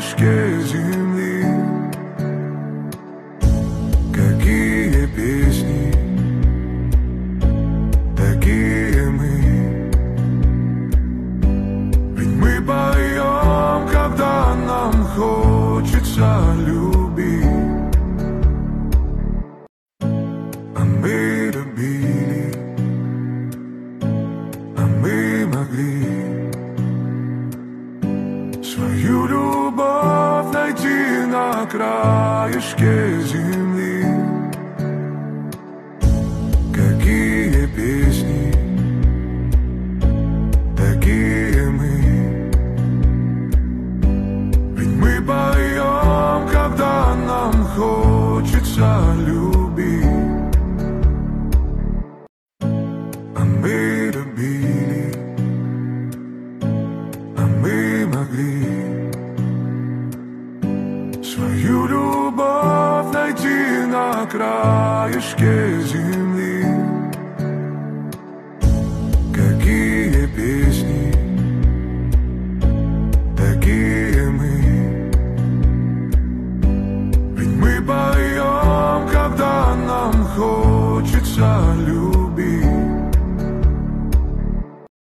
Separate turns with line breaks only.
краешке земли. Какие песни, такие мы. Ведь мы поем, когда нам хочется любить. А мы любили, а мы могли свою любовь найти на краешке земли. Какие песни, такие мы. Ведь мы поем, когда нам хочется любить. А мы любили, а мы могли свою любовь найти на краешке земли.